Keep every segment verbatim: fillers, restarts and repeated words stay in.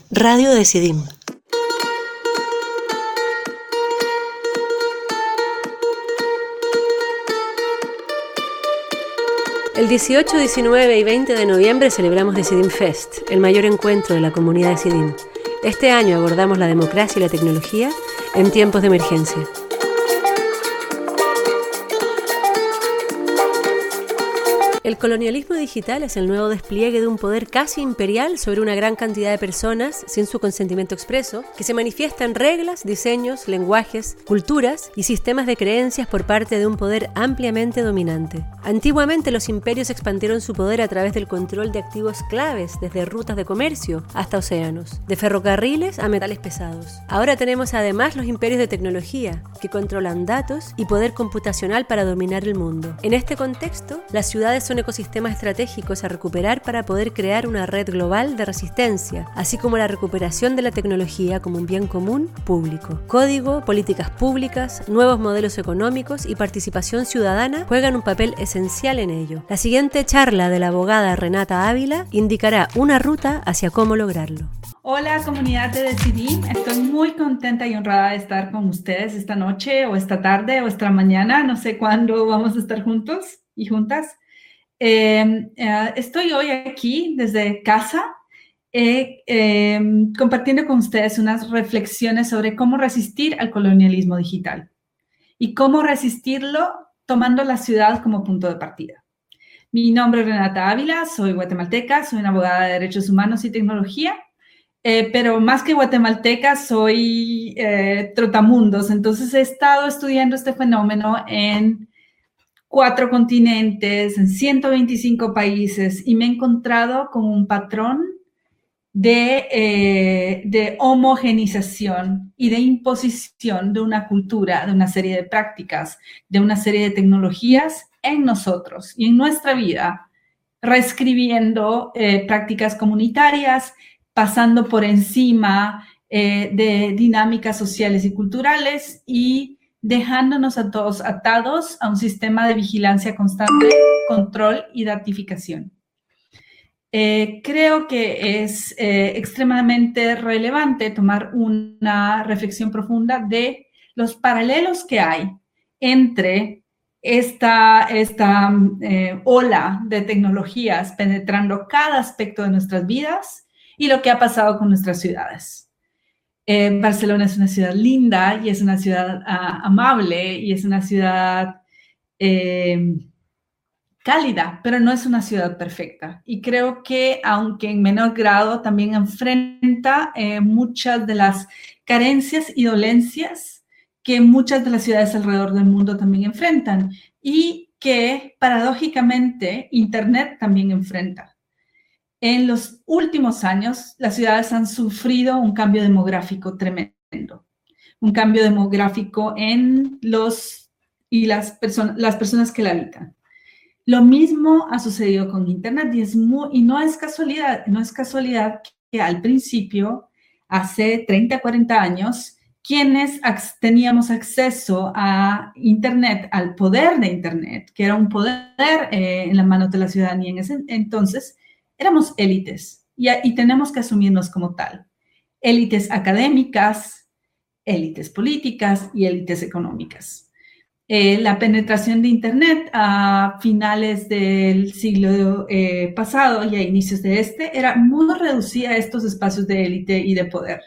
Radio Decidim. El dieciocho, diecinueve y veinte de noviembre celebramos Decidim Fest, el mayor encuentro de la comunidad Decidim. Este año abordamos la democracia y la tecnología en tiempos de emergencia. El colonialismo digital es el nuevo despliegue de un poder casi imperial sobre una gran cantidad de personas sin su consentimiento expreso, que se manifiesta en reglas, diseños, lenguajes, culturas y sistemas de creencias por parte de un poder ampliamente dominante. Antiguamente los imperios expandieron su poder a través del control de activos claves, desde rutas de comercio hasta océanos, de ferrocarriles a metales pesados. Ahora tenemos además los imperios de tecnología, que controlan datos y poder computacional para dominar el mundo. En este contexto, las ciudades son ecosistemas estratégicos a recuperar para poder crear una red global de resistencia, así como la recuperación de la tecnología como un bien común público. Código, políticas públicas, nuevos modelos económicos y participación ciudadana juegan un papel esencial en ello. La siguiente charla de la abogada Renata Ávila indicará una ruta hacia cómo lograrlo. Hola, comunidad de Decidim. Estoy muy contenta y honrada de estar con ustedes esta noche o esta tarde o esta mañana. No sé cuándo vamos a estar juntos y juntas. Eh, eh, estoy hoy aquí desde casa eh, eh, compartiendo con ustedes unas reflexiones sobre cómo resistir al colonialismo digital y cómo resistirlo tomando la ciudad como punto de partida. Mi nombre es Renata Ávila, soy guatemalteca, soy una abogada de derechos humanos y tecnología, eh, pero más que guatemalteca soy eh, trotamundos, entonces he estado estudiando este fenómeno en cuatro continentes, en ciento veinticinco países, y me he encontrado con un patrón de, eh, de homogenización y de imposición de una cultura, de una serie de prácticas, de una serie de tecnologías en nosotros y en nuestra vida, reescribiendo eh, prácticas comunitarias, pasando por encima eh, de dinámicas sociales y culturales y dejándonos a todos atados a un sistema de vigilancia constante, control y datificación. Eh, creo que es eh, extremadamente relevante tomar una reflexión profunda de los paralelos que hay entre esta, esta eh, ola de tecnologías penetrando cada aspecto de nuestras vidas y lo que ha pasado con nuestras ciudades. Eh, Barcelona es una ciudad linda y es una ciudad uh, amable y es una ciudad eh, cálida, pero no es una ciudad perfecta. Y creo que, aunque en menor grado, también enfrenta eh, muchas de las carencias y dolencias que muchas de las ciudades alrededor del mundo también enfrentan y que, paradójicamente, Internet también enfrenta. En los últimos años, las ciudades han sufrido un cambio demográfico tremendo, un cambio demográfico en los y las, perso- las personas que la habitan. Lo mismo ha sucedido con Internet y, es muy, y no es casualidad, no es casualidad que al principio, hace treinta, cuarenta años, quienes ac- teníamos acceso a Internet, al poder de Internet, que era un poder eh, en las manos de la ciudadanía en ese entonces, éramos élites y, y tenemos que asumirnos como tal. Élites académicas, élites políticas y élites económicas. Eh, la penetración de Internet a finales del siglo eh, pasado y a inicios de este era muy reducida a estos espacios de élite y de poder,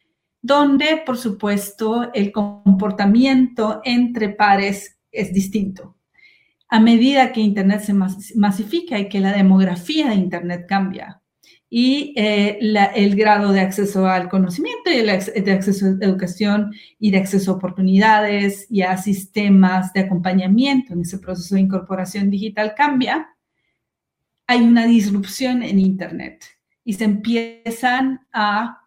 donde, por supuesto, el comportamiento entre pares es distinto. A medida que Internet se masifica y que la demografía de Internet cambia y eh, la, el grado de acceso al conocimiento y el de acceso a educación y de acceso a oportunidades y a sistemas de acompañamiento en ese proceso de incorporación digital cambia, hay una disrupción en Internet y se empiezan a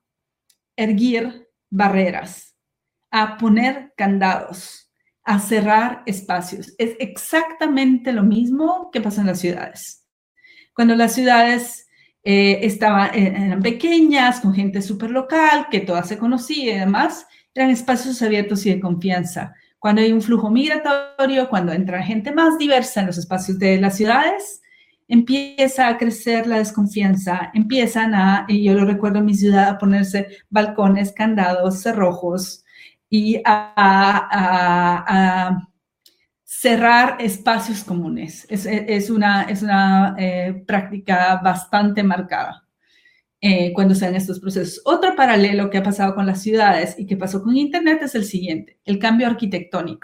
erguir barreras, a poner candados, a cerrar espacios. Es exactamente lo mismo que pasa en las ciudades. Cuando las ciudades eh, estaban, eran pequeñas, con gente súper local, que todas se conocía y demás, eran espacios abiertos y de confianza. Cuando hay un flujo migratorio, cuando entra gente más diversa en los espacios de las ciudades, empieza a crecer la desconfianza, empiezan a, y yo lo recuerdo en mi ciudad, a ponerse balcones, candados, cerrojos y a, a, a cerrar espacios comunes. Es, es una, es una eh, práctica bastante marcada eh, cuando se dan estos procesos. Otro paralelo que ha pasado con las ciudades y que pasó con Internet es el siguiente, el cambio arquitectónico.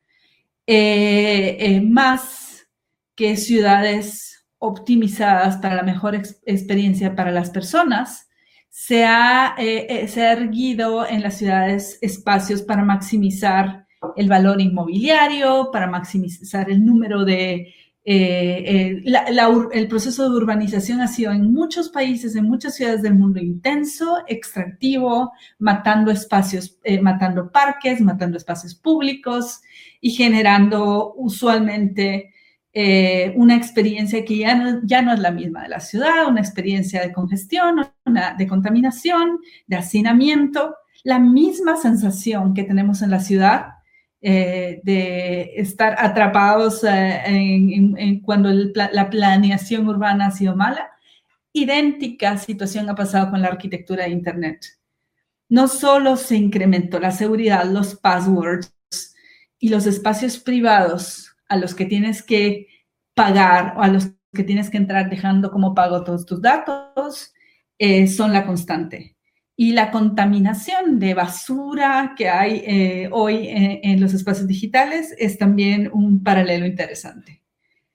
Eh, eh, más que ciudades optimizadas para la mejor ex experiencia para las personas, se ha, eh, eh, se ha erguido en las ciudades espacios para maximizar el valor inmobiliario, para maximizar el número de... Eh, eh, la, la, el proceso de urbanización ha sido en muchos países, en muchas ciudades del mundo intenso, extractivo, matando espacios, eh, matando parques, matando espacios públicos y generando usualmente eh, una experiencia que ya no, ya no es la misma de la ciudad, una experiencia de congestión, una, de contaminación, de hacinamiento, la misma sensación que tenemos en la ciudad eh, de estar atrapados eh, en, en, en cuando el, la planeación urbana ha sido mala. Idéntica situación ha pasado con la arquitectura de Internet. No solo se incrementó la seguridad, los passwords y los espacios privados a los que tienes que pagar o a los que tienes que entrar dejando como pago todos tus datos, eh, son la constante. Y la contaminación de basura que hay eh, hoy en, en los espacios digitales es también un paralelo interesante.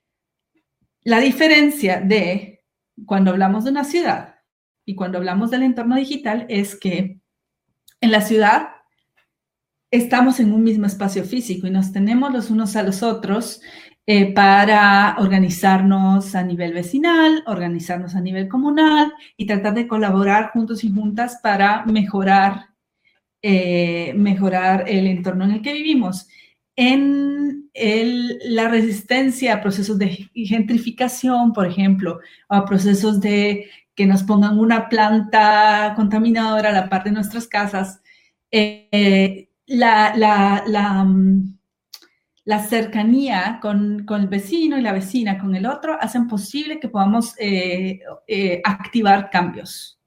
La diferencia de cuando hablamos de una ciudad y cuando hablamos del entorno digital es que en la ciudad estamos en un mismo espacio físico y nos tenemos los unos a los otros eh, para organizarnos a nivel vecinal, organizarnos a nivel comunal y tratar de colaborar juntos y juntas para mejorar, eh, mejorar el entorno en el que vivimos. En el, la resistencia a procesos de gentrificación, por ejemplo, o a procesos de que nos pongan una planta contaminadora a la par de nuestras casas, eh, la, la, la, la cercanía con, con el vecino y la vecina con el otro hacen posible que podamos eh, eh, activar cambios.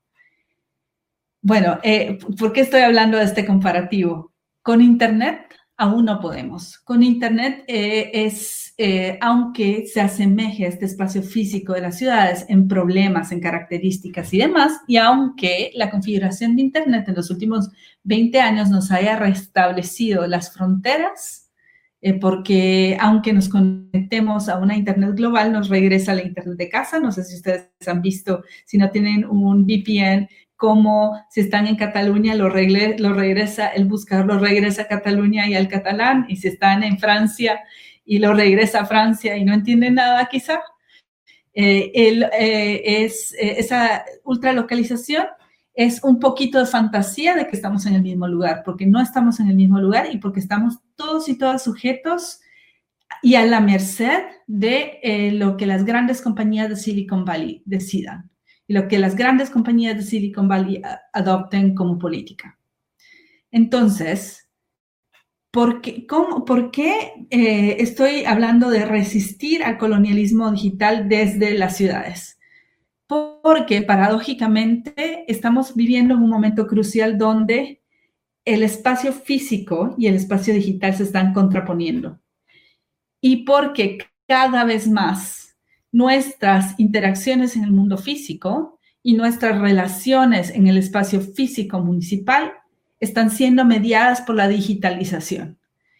Bueno, eh, ¿por qué estoy hablando de este comparativo? Con Internet aún no podemos. Con Internet eh, es, eh, aunque se asemeje a este espacio físico de las ciudades en problemas, en características y demás, y aunque la configuración de Internet en los últimos veinte años nos haya restablecido las fronteras, eh, porque aunque nos conectemos a una Internet global, nos regresa a la Internet de casa. No sé si ustedes han visto, si no tienen un V P N, como si están en Cataluña, lo, regle, lo regresa, el buscador lo regresa a Cataluña y al catalán, y si están en Francia y lo regresa a Francia y no entienden nada quizá. Eh, el, eh, es, eh, esa ultralocalización es un poquito de fantasía de que estamos en el mismo lugar, porque no estamos en el mismo lugar y porque estamos todos y todas sujetos y a la merced de eh, lo que las grandes compañías de Silicon Valley decidan y lo que las grandes compañías de Silicon Valley adopten como política. Entonces, ¿por qué, cómo, por qué eh, estoy hablando de resistir al colonialismo digital desde las ciudades? Porque paradójicamente estamos viviendo en un momento crucial donde el espacio físico y el espacio digital se están contraponiendo. Y porque cada vez más nuestras interacciones en el mundo físico y nuestras relaciones en el espacio físico municipal están siendo mediadas por la digitalización.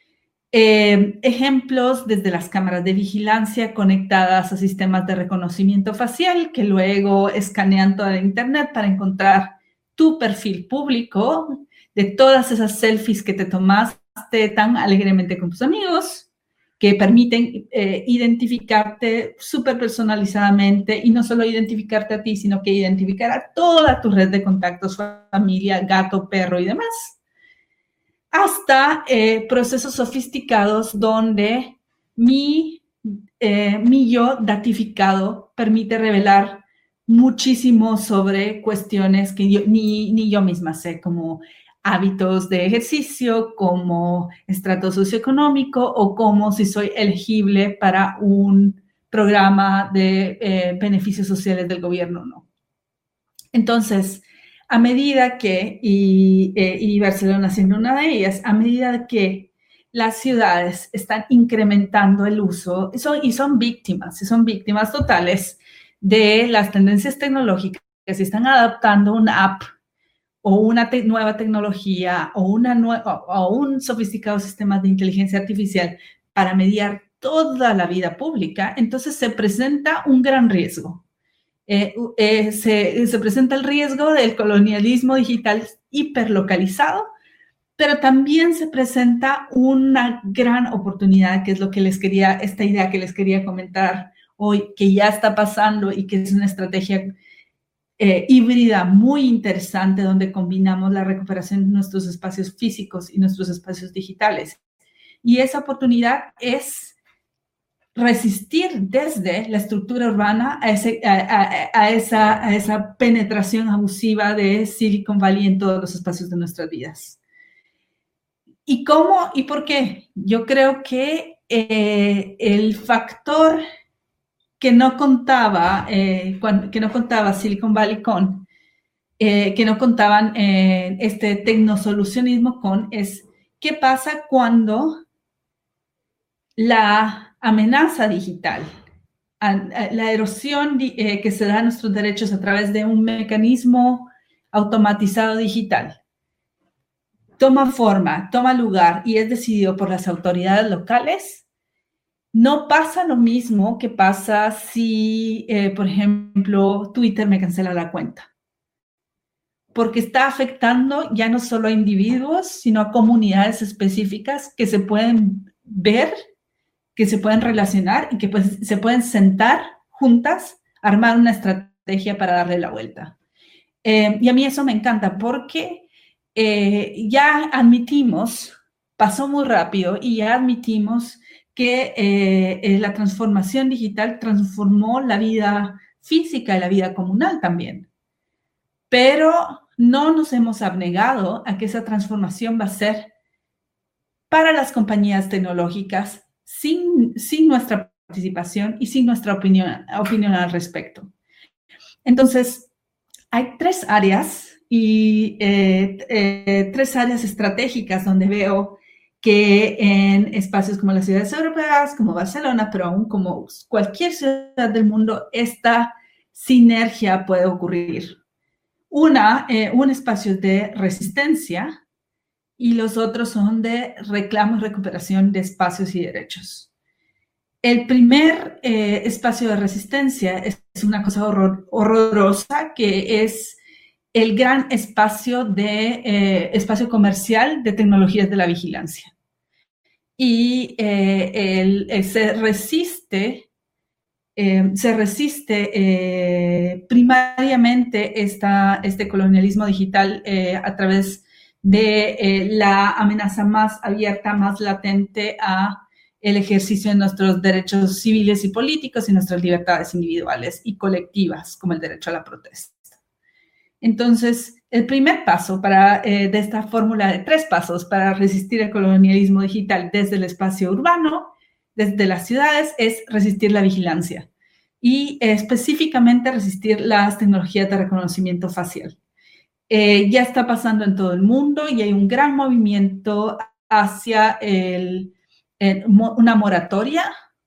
Eh, ejemplos desde las cámaras de vigilancia conectadas a sistemas de reconocimiento facial que luego escanean toda la Internet para encontrar tu perfil público de todas esas selfies que te tomaste tan alegremente con tus amigos, que permiten eh, identificarte súper personalizadamente y no solo identificarte a ti, sino que identificar a toda tu red de contactos, familia, gato, perro y demás. Hasta eh, procesos sofisticados donde mi, eh, mi yo datificado permite revelar muchísimo sobre cuestiones que yo, ni, ni yo misma sé, como hábitos de ejercicio, como estrato socioeconómico o como si soy elegible para un programa de eh, beneficios sociales del gobierno o no. Entonces, a medida que, y, eh, y Barcelona siendo una de ellas, a medida que las ciudades están incrementando el uso, y son, y son víctimas, y son víctimas totales de las tendencias tecnológicas, que se están adaptando una app o una te nueva tecnología o, una nue o, o un sofisticado sistema de inteligencia artificial para mediar toda la vida pública, entonces se presenta un gran riesgo. Eh, eh, se, se presenta el riesgo del colonialismo digital hiperlocalizado, pero también se presenta una gran oportunidad, que es lo que les quería, esta idea que les quería comentar hoy, que ya está pasando y que es una estrategia eh, híbrida muy interesante, donde combinamos la recuperación de nuestros espacios físicos y nuestros espacios digitales. Y esa oportunidad es resistir desde la estructura urbana a, ese, a, a, a, esa, a esa penetración abusiva de Silicon Valley en todos los espacios de nuestras vidas. ¿Y cómo y por qué? Yo creo que eh, el factor que no contaba, eh, cuando, que no contaba Silicon Valley con, eh, que no contaban eh, este tecnosolucionismo con, es qué pasa cuando la amenaza digital, la erosión eh, que se da a nuestros derechos a través de un mecanismo automatizado digital, toma forma, toma lugar y es decidido por las autoridades locales, no pasa lo mismo que pasa si, eh, por ejemplo, Twitter me cancela la cuenta. Porque está afectando ya no solo a individuos, sino a comunidades específicas que se pueden ver, que se pueden relacionar y que pues, se pueden sentar juntas, armar una estrategia para darle la vuelta. Eh, y a mí eso me encanta porque eh, ya admitimos, pasó muy rápido y ya admitimos que eh, la transformación digital transformó la vida física y la vida comunal también. Pero no nos hemos abnegado a que esa transformación va a ser para las compañías tecnológicas sin, sin nuestra participación y sin nuestra opinión, opinión al respecto. Entonces, hay tres áreas y eh, eh, tres áreas estratégicas donde veo que en espacios como las ciudades europeas, como Barcelona, pero aún como cualquier ciudad del mundo, esta sinergia puede ocurrir. Una, eh, un espacio de resistencia y los otros son de reclamo y recuperación de espacios y derechos. El primer eh, espacio de resistencia es, es una cosa horror, horrorosa, que es el gran espacio, de, eh, espacio comercial de tecnologías de la vigilancia. Y eh, el, el, se resiste... Eh, se resiste eh, primariamente esta, este colonialismo digital eh, a través de eh, la amenaza más abierta, más latente a el ejercicio de nuestros derechos civiles y políticos y nuestras libertades individuales y colectivas, como el derecho a la protesta. Entonces, el primer paso para, eh, de esta fórmula de tres pasos para resistir el colonialismo digital desde el espacio urbano, desde las ciudades, es resistir la vigilancia y eh, específicamente resistir las tecnologías de reconocimiento facial. Eh, ya está pasando en todo el mundo y hay un gran movimiento hacia el, el, una moratoria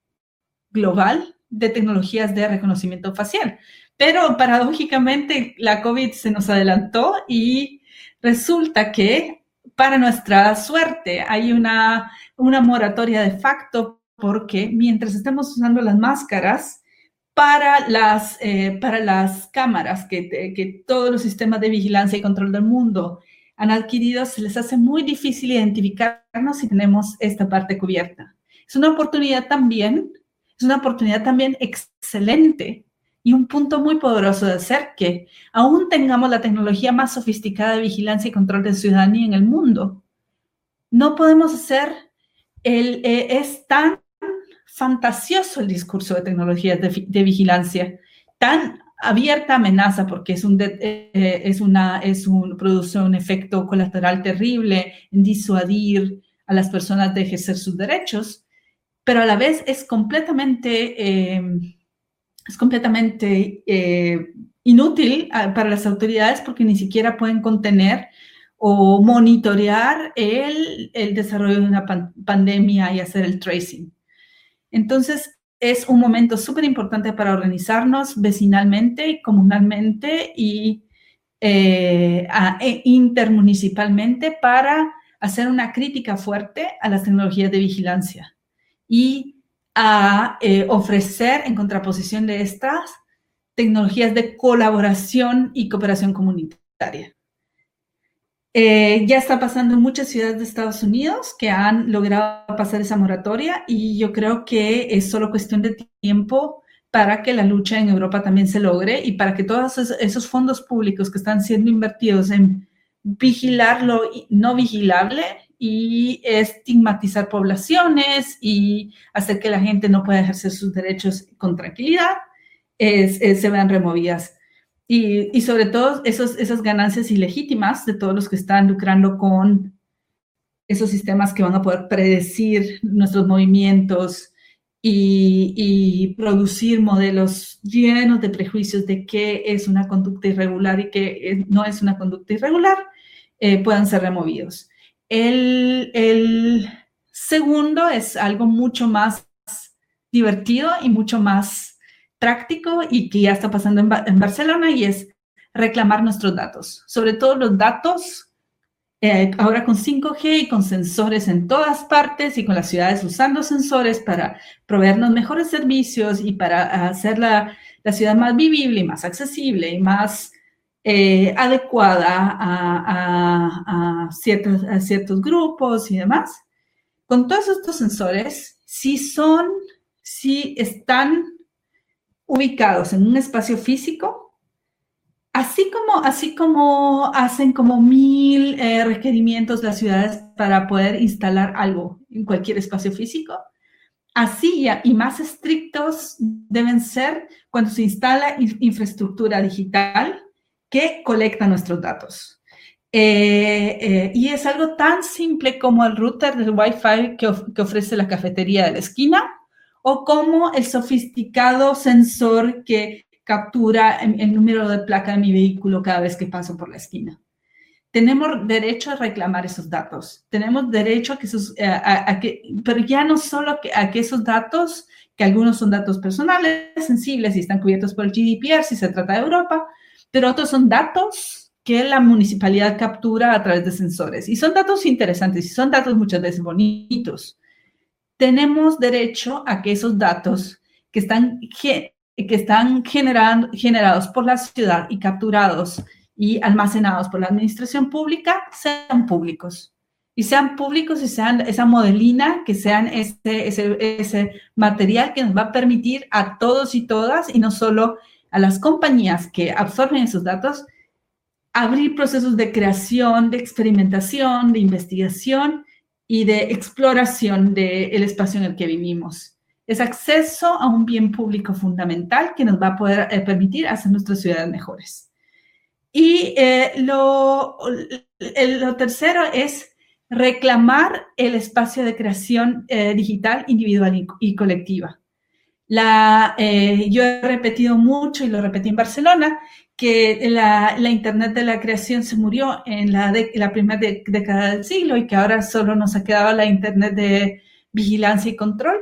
global de tecnologías de reconocimiento facial. Pero paradójicamente la COVID se nos adelantó y resulta que para nuestra suerte hay una, una moratoria de facto, porque mientras estamos usando las máscaras para las, eh, para las cámaras que, que todos los sistemas de vigilancia y control del mundo han adquirido, se les hace muy difícil identificarnos si tenemos esta parte cubierta. Es una oportunidad también, es una oportunidad también excelente y un punto muy poderoso de hacer que aún tengamos la tecnología más sofisticada de vigilancia y control de ciudadanía en el mundo. No podemos hacer, el, eh, es tan fantasioso el discurso de tecnologías de, de vigilancia, tan abierta amenaza porque es un, de, eh, es una, es un, produce un efecto colateral terrible en disuadir a las personas de ejercer sus derechos, pero a la vez es completamente, eh, es completamente eh, inútil para las autoridades porque ni siquiera pueden contener o monitorear el, el desarrollo de una pan pandemia y hacer el tracing. Entonces, es un momento súper importante para organizarnos vecinalmente, comunalmente y eh, a, e intermunicipalmente para hacer una crítica fuerte a las tecnologías de vigilancia y a eh, ofrecer en contraposición de estas tecnologías de colaboración y cooperación comunitaria. Eh, ya está pasando en muchas ciudades de Estados Unidos que han logrado pasar esa moratoria y yo creo que es solo cuestión de tiempo para que la lucha en Europa también se logre y para que todos esos fondos públicos que están siendo invertidos en vigilar lo no vigilable y estigmatizar poblaciones y hacer que la gente no pueda ejercer sus derechos con tranquilidad, es, es, se vean removidas. Y, y sobre todo esos, esas ganancias ilegítimas de todos los que están lucrando con esos sistemas que van a poder predecir nuestros movimientos y, y producir modelos llenos de prejuicios de qué es una conducta irregular y qué no es una conducta irregular, eh, puedan ser removidos. El, el segundo es algo mucho más divertido y mucho más práctico y que ya está pasando en, en Barcelona y es reclamar nuestros datos, sobre todo los datos eh, ahora con cinco G y con sensores en todas partes y con las ciudades usando sensores para proveernos mejores servicios y para hacer la, la ciudad más vivible y más accesible y más eh, adecuada a, a, a, ciertos, a ciertos grupos y demás. Con todos estos sensores, si son, si están ubicados en un espacio físico, así como, así como hacen como mil eh, requerimientos las ciudades para poder instalar algo en cualquier espacio físico, así y más estrictos deben ser cuando se instala infraestructura digital que colecta nuestros datos. Eh, eh, y es algo tan simple como el router del Wi-Fi que, of que ofrece la cafetería de la esquina, o como el sofisticado sensor que captura el, el número de placa de mi vehículo cada vez que paso por la esquina. Tenemos derecho a reclamar esos datos. Tenemos derecho a que esos, a, a, a que, pero ya no solo que, a que esos datos, que algunos son datos personales, sensibles y están cubiertos por el G D P R si se trata de Europa, pero otros son datos que la municipalidad captura a través de sensores. Y son datos interesantes y son datos muchas veces bonitos. Tenemos derecho a que esos datos que están, que están generando, generados por la ciudad y capturados y almacenados por la administración pública sean públicos. Y sean públicos y sean esa modelina, que sean ese, ese, ese material que nos va a permitir a todos y todas, y no solo a las compañías que absorben esos datos, abrir procesos de creación, de experimentación, de investigación y de exploración del espacio en el que vivimos. Es acceso a un bien público fundamental que nos va a poder eh, permitir hacer nuestras ciudades mejores. Y eh, lo, lo tercero es reclamar el espacio de creación eh, digital individual y, y colectiva. La, eh, yo he repetido mucho, y lo repetí en Barcelona, que la, la Internet de la creación se murió en la, de, la primera de, década del siglo y que ahora solo nos ha quedado la Internet de vigilancia y control.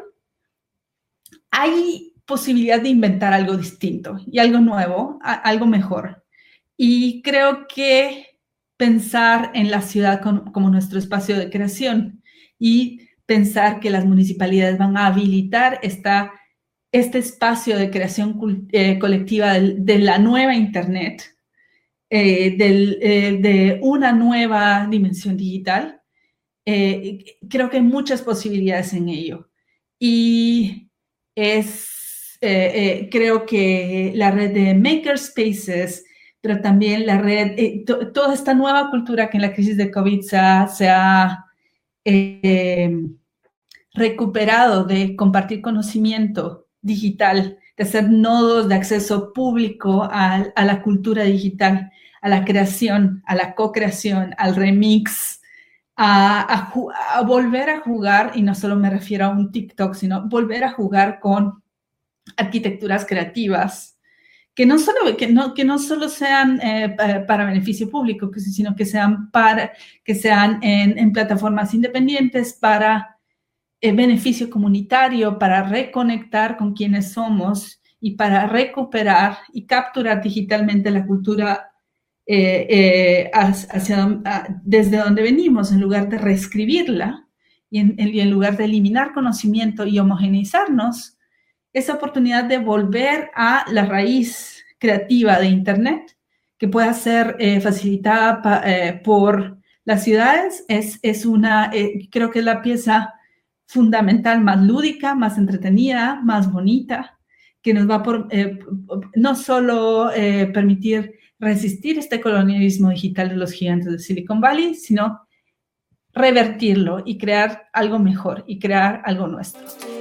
Hay posibilidad de inventar algo distinto y algo nuevo, a, algo mejor. Y creo que pensar en la ciudad como, como nuestro espacio de creación y pensar que las municipalidades van a habilitar esta este espacio de creación eh, colectiva de, de la nueva Internet, eh, del, eh, de una nueva dimensión digital, eh, creo que hay muchas posibilidades en ello. Y es, eh, eh, creo que la red de makerspaces, pero también la red, eh, to, toda esta nueva cultura que en la crisis de COVID se ha, se ha eh, recuperado de compartir conocimiento digital, de hacer nodos de acceso público a, a la cultura digital, a la creación, a la co-creación, al remix, a, a, a volver a jugar, y no solo me refiero a un TikTok, sino volver a jugar con arquitecturas creativas, que no solo, que no, que no solo sean eh, para, para beneficio público, sino que sean, para, que sean en, en plataformas independientes para eh, beneficio comunitario, para reconectar con quienes somos y para recuperar y capturar digitalmente la cultura eh, eh, hacia, desde donde venimos, en lugar de reescribirla y en, y en lugar de eliminar conocimiento y homogeneizarnos, esa oportunidad de volver a la raíz creativa de Internet, que pueda ser eh, facilitada pa, eh, por las ciudades, es, es una, eh, creo que es la pieza fundamental, más lúdica, más entretenida, más bonita, que nos va a por, eh, no solo eh, permitir resistir este colonialismo digital de los gigantes de Silicon Valley, sino revertirlo y crear algo mejor y crear algo nuestro.